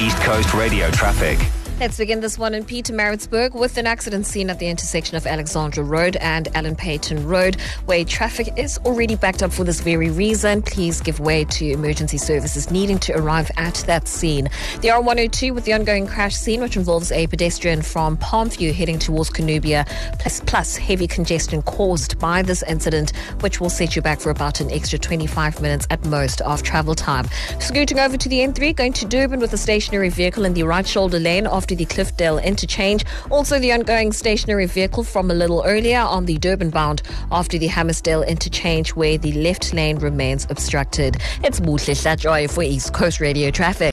East Coast Radio traffic. Let's begin this one in Pietermaritzburg with an accident scene at the intersection of Alexandra Road and Allen Payton Road, where traffic is already backed up for this very reason. Please give way to emergency services needing to arrive at that scene. The R102 with the ongoing crash scene, which involves a pedestrian from Palmview heading towards Connubia, plus heavy congestion caused by this incident, which will set you back for about an extra 25 minutes at most of travel time. Scooting over to the N3, going to Durban with a stationary vehicle in the right shoulder lane after the Cliffdale interchange. Also the ongoing stationary vehicle from a little earlier on the Durban bound after the Hammersdale interchange, where the left lane remains obstructed. It's Muhle Hlatjoy for East Coast Radio traffic.